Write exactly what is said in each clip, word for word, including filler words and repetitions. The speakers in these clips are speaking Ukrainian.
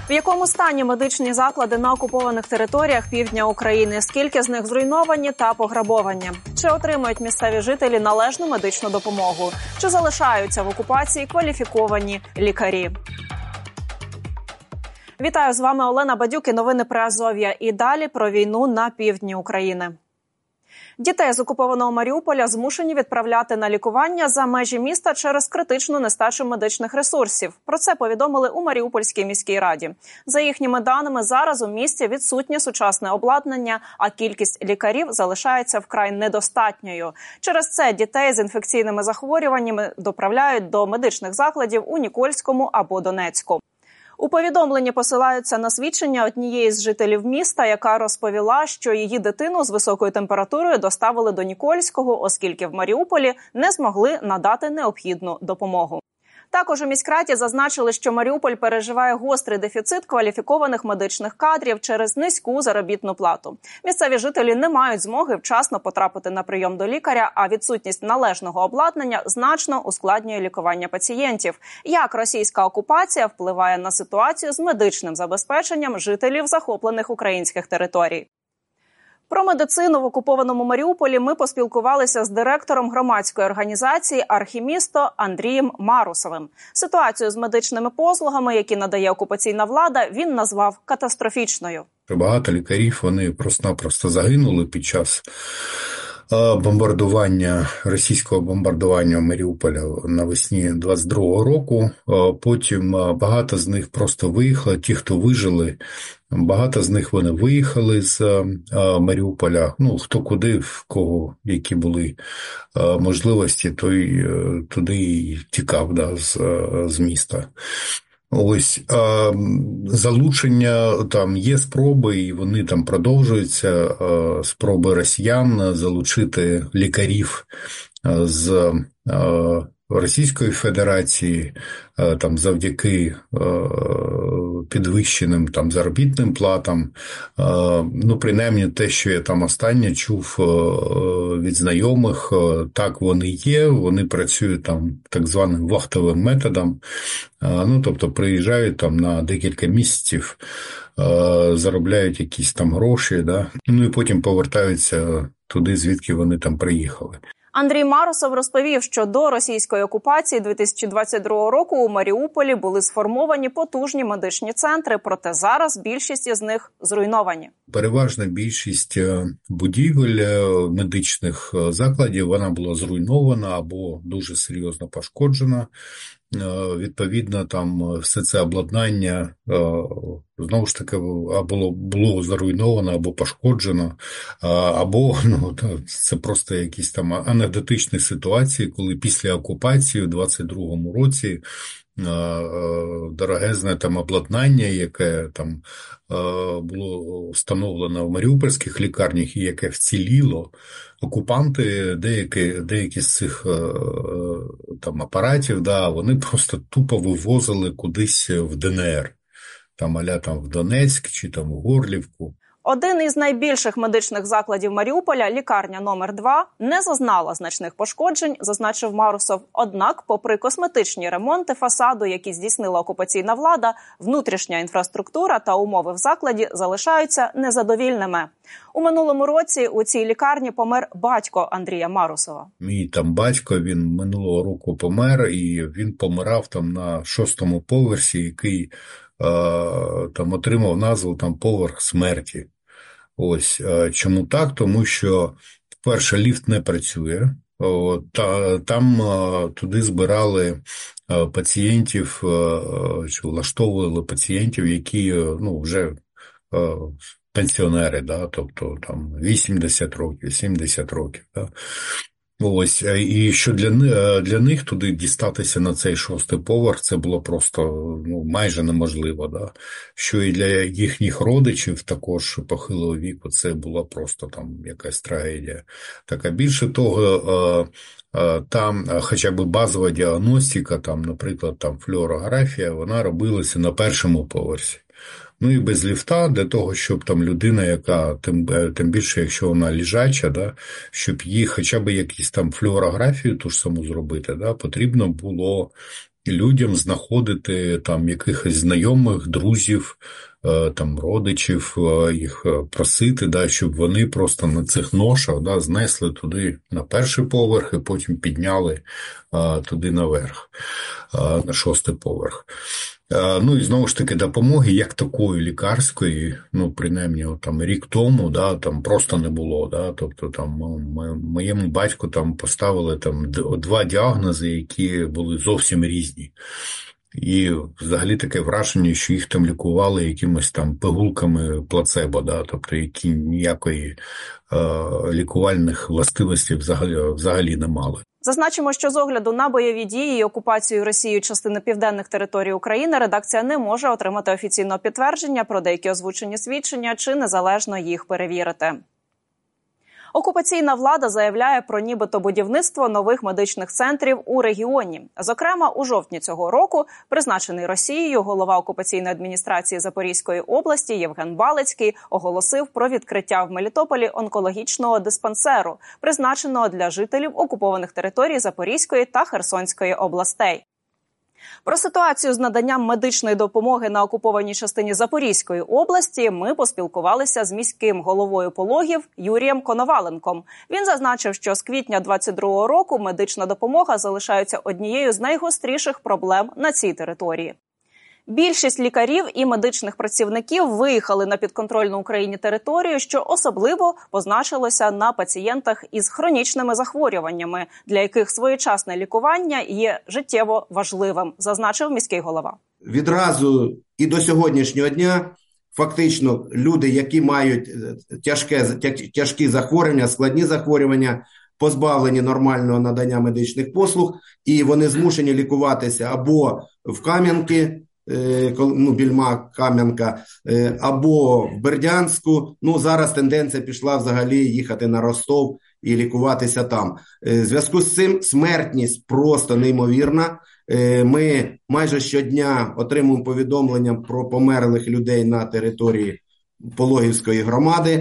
В якому стані медичні заклади на окупованих територіях півдня України? Скільки з них зруйновані та пограбовані? Чи отримують місцеві жителі належну медичну допомогу? Чи залишаються в окупації кваліфіковані лікарі? Вітаю, з вами Олена Бадюк і новини Приазов'я. І далі про війну на півдні України. Дітей з окупованого Маріуполя змушені відправляти на лікування за межі міста через критичну нестачу медичних ресурсів. Про це повідомили у Маріупольській міській раді. За їхніми даними, зараз у місті відсутнє сучасне обладнання, а кількість лікарів залишається вкрай недостатньою. Через це дітей з інфекційними захворюваннями доправляють до медичних закладів у Нікольському або Донецьку. У повідомленні посилаються на свідчення однієї з жителів міста, яка розповіла, що її дитину з високою температурою доставили до Нікольського, оскільки в Маріуполі не змогли надати необхідну допомогу. Також у міськраді зазначили, що Маріуполь переживає гострий дефіцит кваліфікованих медичних кадрів через низьку заробітну плату. Місцеві жителі не мають змоги вчасно потрапити на прийом до лікаря, а відсутність належного обладнання значно ускладнює лікування пацієнтів. Як російська окупація впливає на ситуацію з медичним забезпеченням жителів захоплених українських територій? Про медицину в окупованому Маріуполі ми поспілкувалися з директором громадської організації «Архімісто» Андрієм Марусовим. Ситуацію з медичними послугами, які надає окупаційна влада, він назвав катастрофічною. Багато лікарів, вони просто-напросто загинули під час бомбардування, російського бомбардування Маріуполя навесні двадцять другого року. Потім багато з них просто виїхали, ті, хто вижили, багато з них вони виїхали з Маріуполя. Ну, хто куди, в кого які були можливості, той туди і тікав, да, з, з міста. Ось, а, залучення, там є спроби, і вони там продовжуються, а, спроби росіян залучити лікарів з а, Російської Федерації, а, там завдяки а, підвищеним там заробітним платам. А, ну, принаймні те, що я там останнє чув а, від знайомих, а, так вони є, вони працюють там так званим вахтовим методом. Ну, тобто приїжджають там на декілька місяців, заробляють якісь там гроші, да? Ну і потім повертаються туди, звідки вони там приїхали. Андрій Марусов розповів, що до російської окупації дві тисячі двадцять другого року у Маріуполі були сформовані потужні медичні центри, проте зараз більшість із них зруйновані. Переважна більшість будівель медичних закладів, вона була зруйнована або дуже серйозно пошкоджена. Відповідно, там все це обладнання, знову ж таки, або було зруйновано, або пошкоджено, або, ну, це просто якісь там анекдотичні ситуації, коли після окупації у двадцять другому році дорогезне там обладнання, яке там було встановлено в маріупольських лікарнях і яке вціліло, окупанти, деякі, деякі з цих там апаратів, да, вони просто тупо вивозили кудись в ДНР, там аля там в Донецьк чи там в Горлівку. Один із найбільших медичних закладів Маріуполя, лікарня номер два, не зазнала значних пошкоджень, зазначив Марусов. Однак, попри косметичні ремонти фасаду, які здійснила окупаційна влада, внутрішня інфраструктура та умови в закладі залишаються незадовільними. У минулому році у цій лікарні помер батько Андрія Марусова. Мій там батько, він минулого року помер, і він помирав там на шостому поверсі, який е, там отримав назву там поверх смерті. Ось, чому так? Тому що, перше, ліфт не працює, та, там туди збирали пацієнтів, чи влаштовували пацієнтів, які, ну, вже пенсіонери, да, тобто там вісімдесят років, сімдесят років, да. Ось, і що для, для них туди дістатися на цей шостий поверх, це було просто, ну, майже неможливо, да. Що і для їхніх родичів, також похилого віку, це була просто там якась трагедія. Так, а більше того, там хоча б базова діагностика, там, наприклад, там флюорографія, вона робилася на першому поверсі. Ну і без ліфта, для того, щоб там людина, яка, тим, тим більше, якщо вона лежача, да, щоб їй хоча б якісь там флюорографію ту ж саму зробити, да, потрібно було людям знаходити там якихось знайомих, друзів, там родичів, їх просити, да, щоб вони просто на цих ношах, да, знесли туди на перший поверх і потім підняли а, туди наверх, а, на шостий поверх. А, ну і знову ж таки допомоги як такої лікарської, ну принаймні от, там рік тому, да, там просто не було, да, тобто там моєму батьку там поставили там два діагнози, які були зовсім різні. І взагалі таке враження, що їх там лікували якимось там пигулками плацебо, да, тобто які ніякої е, лікувальних властивостей взагалі, взагалі не мали. Зазначимо, що з огляду на бойові дії і окупацію Росією частини південних територій України редакція не може отримати офіційного підтвердження про деякі озвучені свідчення чи незалежно їх перевірити. Окупаційна влада заявляє про нібито будівництво нових медичних центрів у регіоні. Зокрема, у жовтні цього року призначений Росією голова окупаційної адміністрації Запорізької області Євген Балицький оголосив про відкриття в Мелітополі онкологічного диспансеру, призначеного для жителів окупованих територій Запорізької та Херсонської областей. Про ситуацію з наданням медичної допомоги на окупованій частині Запорізької області ми поспілкувалися з міським головою Пологів Юрієм Коноваленком. Він зазначив, що з квітня двадцять другого року медична допомога залишається однією з найгостріших проблем на цій території. Більшість лікарів і медичних працівників виїхали на підконтрольну Україні територію, що особливо позначилося на пацієнтах із хронічними захворюваннями, для яких своєчасне лікування є життєво важливим, зазначив міський голова. Відразу і до сьогоднішнього дня фактично люди, які мають тяжке, тяжкі захворювання, складні захворювання, позбавлені нормального надання медичних послуг, і вони змушені лікуватися або в Кам'янки, ну, Більма, Кам'янка, або в Бердянську. Ну, зараз тенденція пішла взагалі їхати на Ростов і лікуватися там. В зв'язку з цим смертність просто неймовірна. Ми майже щодня отримуємо повідомлення про померлих людей на території Пологівської громади.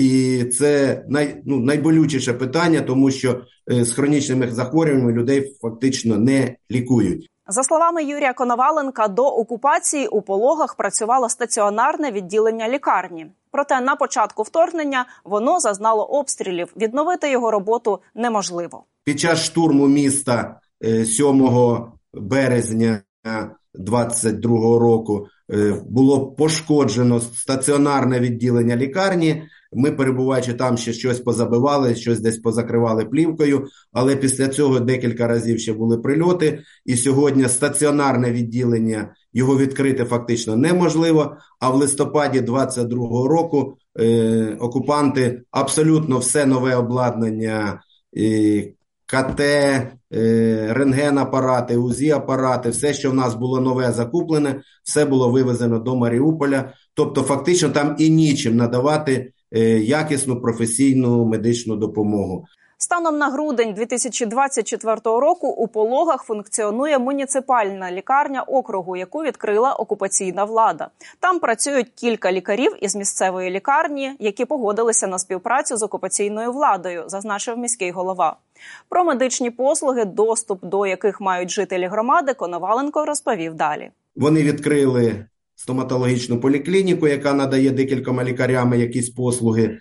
І це най, ну, найболючіше питання, тому що з хронічними захворюваннями людей фактично не лікують. За словами Юрія Коноваленка, до окупації у Пологах працювало стаціонарне відділення лікарні. Проте на початку вторгнення воно зазнало обстрілів. Відновити його роботу неможливо. Під час штурму міста сьомого березня двадцять другого року було пошкоджено стаціонарне відділення лікарні. Ми, перебуваючи там, ще щось позабивали, щось десь позакривали плівкою, але після цього декілька разів ще були прильоти, і сьогодні стаціонарне відділення, його відкрити фактично неможливо, а в листопаді двадцять другого року е, окупанти абсолютно все нове обладнання, е, КТ, е, рентген-апарати, УЗІ-апарати, все, що в нас було нове закуплене, все було вивезено до Маріуполя, тобто фактично там і нічим надавати якісну професійну медичну допомогу. Станом на грудень дві тисячі двадцять четвертого року у Пологах функціонує муніципальна лікарня округу, яку відкрила окупаційна влада. Там працюють кілька лікарів із місцевої лікарні, які погодилися на співпрацю з окупаційною владою, зазначив міський голова. Про медичні послуги, доступ до яких мають жителі громади, Коноваленко розповів далі. Вони відкрили стоматологічну поліклініку, яка надає декількома лікарями якісь послуги.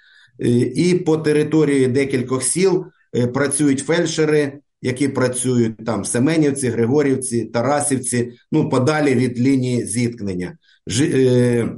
І по території декількох сіл працюють фельдшери, які працюють там в Семенівці, Григорівці, Тарасівці, ну, подалі від лінії зіткнення. Ж, е,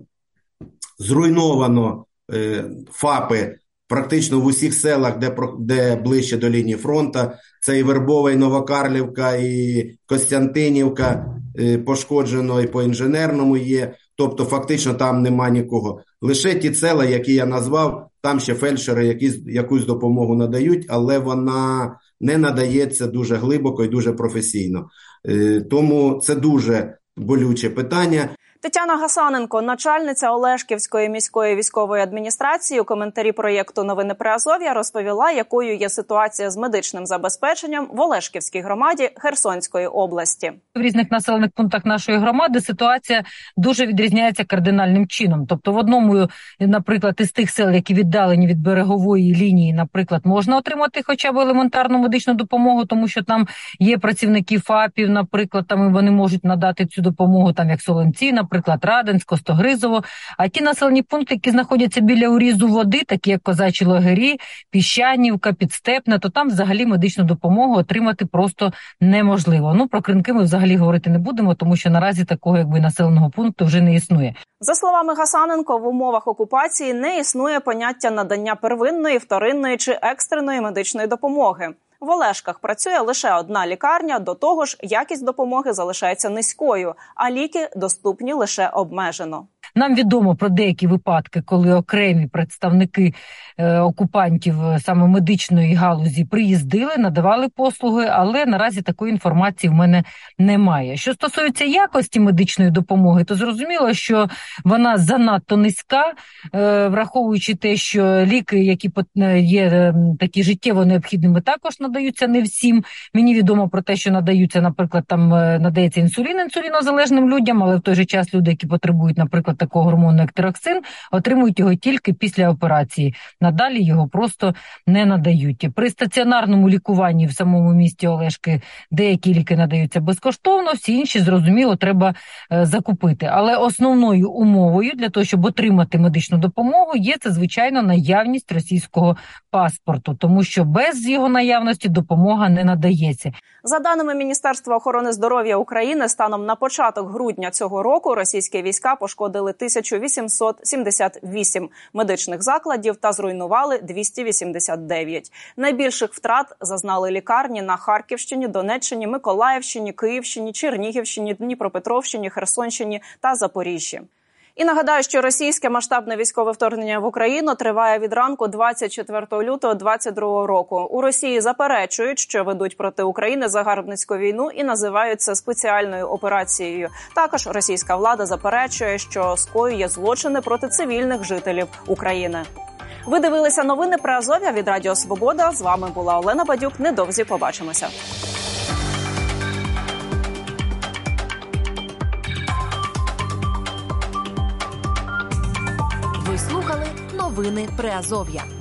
зруйновано е, ФАПи практично в усіх селах, де, де ближче до лінії фронту. Це і Вербова, і Новокарлівка, і Костянтинівка, е, пошкоджено і по інженерному є. Тобто фактично там нема нікого. Лише ті села, які я назвав, там ще фельдшери якісь, якусь допомогу надають, але вона не надається дуже глибоко і дуже професійно. Е, тому це дуже болюче питання. Тетяна Гасаненко, начальниця Олешківської міської військової адміністрації, у коментарі проєкту «Новини Приазов'я» розповіла, якою є ситуація з медичним забезпеченням в Олешківській громаді Херсонської області. В різних населених пунктах нашої громади ситуація дуже відрізняється кардинальним чином. Тобто в одному, наприклад, із тих сел, які віддалені від берегової лінії, наприклад, можна отримати хоча б елементарну медичну допомогу, тому що там є працівники ФАПів, наприклад, там вони можуть надати цю допомогу, там як Солонці, наприклад, Радинськ, Стогризово. А ті населені пункти, які знаходяться біля урізу води, такі як Козачі Логері, Піщанівка, Підстепне, то там взагалі медичну допомогу отримати просто неможливо. Ну, про Кринки ми взагалі говорити не будемо, тому що наразі такого якби населеного пункту вже не існує. За словами Гасаненко, в умовах окупації не існує поняття надання первинної, вторинної чи екстреної медичної допомоги. В Олешках працює лише одна лікарня, до того ж якість допомоги залишається низькою, а ліки доступні лише обмежено. Нам відомо про деякі випадки, коли окремі представники е, окупантів саме медичної галузі приїздили, надавали послуги, але наразі такої інформації в мене немає. Що стосується якості медичної допомоги, то зрозуміло, що вона занадто низька, е, враховуючи те, що ліки, які є е, такі життєво необхідними, також надаються не всім. Мені відомо про те, що надаються, наприклад, там е, надається інсулін інсулінозалежним людям, але в той же час люди, які потребують, наприклад, такого гормону, як тироксин, отримують його тільки після операції. Надалі його просто не надають. При стаціонарному лікуванні в самому місті Олешки деякі ліки надаються безкоштовно, всі інші, зрозуміло, треба е, закупити. Але основною умовою для того, щоб отримати медичну допомогу, є це, звичайно, наявність російського паспорту, тому що без його наявності допомога не надається. За даними Міністерства охорони здоров'я України, станом на початок грудня цього року російські війська пошкодили тисячу вісімсот сімдесят вісім медичних закладів та зруйнували двісті вісімдесят дев'ять. Найбільших втрат зазнали лікарні на Харківщині, Донеччині, Миколаївщині, Київщині, Чернігівщині, Дніпропетровщині, Херсонщині та Запоріжжі. І нагадаю, що російське масштабне військове вторгнення в Україну триває від ранку двадцять четвертого лютого двадцять другого року. У Росії заперечують, що ведуть проти України загарбницьку війну і називають це спеціальною операцією. Також російська влада заперечує, що скоює злочини проти цивільних жителів України. Ви дивилися новини Приазов'я від Радіо Свобода. З вами була Олена Бадюк. Недовзі побачимося. Ви слухали новини Приазов'я.